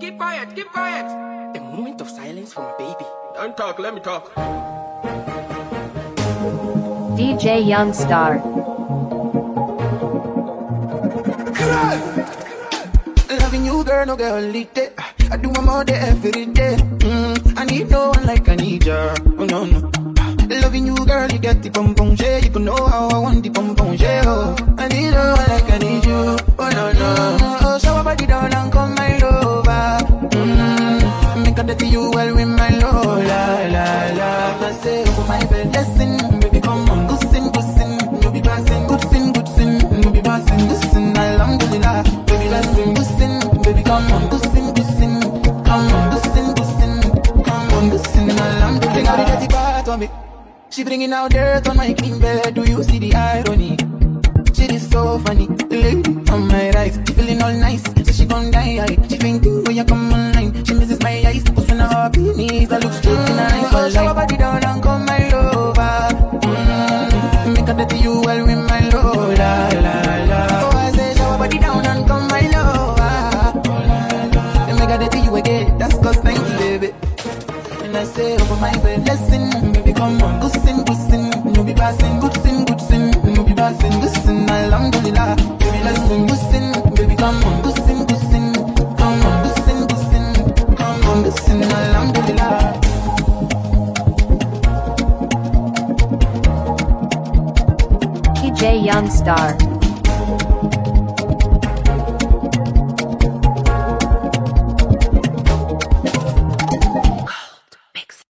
Keep quiet, keep quiet. A moment of silence for my baby. Don't talk, let me talk. DJ Youngstar. Loving you, girl, no girl, lead it. I do my more day every day. I need no one like I need ya. Oh no no. Loving you, girl, you get the pom pom shit. You can know how I want the pom pom shit. Oh, I need no one like I need you. Oh no no. Oh, shower body down and come my lover. Make a dirty you well with my love. La la la. I say over my bed, listen, baby, come on, good sin, good sin. No be passing, good sin, good sin. No be passing, good sin. Alhamdulillah, baby, listen, good sin, baby, come on, good sin, good sin. Come on, good sin, good sin. Come on, good sin. Alhamdulillah. Take out the dirty part of me. She bringing out dirt on my clean bed. Do you see the irony? She is so funny. The lady on my right, she feeling all nice, so she gon' die. She thinking when you come online, she misses my eyes. Cause when I have knees, I look straight in her eyes. So show her body down and come my lover. Make her dirty you well with my love. La la la. Oh, I say show her body down and come my lover. And make her dirty you again. That's cause 90, baby. And I say over my bed, listen, baby, come on, good sin, good sin. No be passing, good sin, good sin. No be passing, good sin, alhamdulillah. Baby, listen, good sin, baby, come on, good sin, good sin. Come on, good sin, good sin. Come on, good sin, alhamdulillah. DJ Youngstar.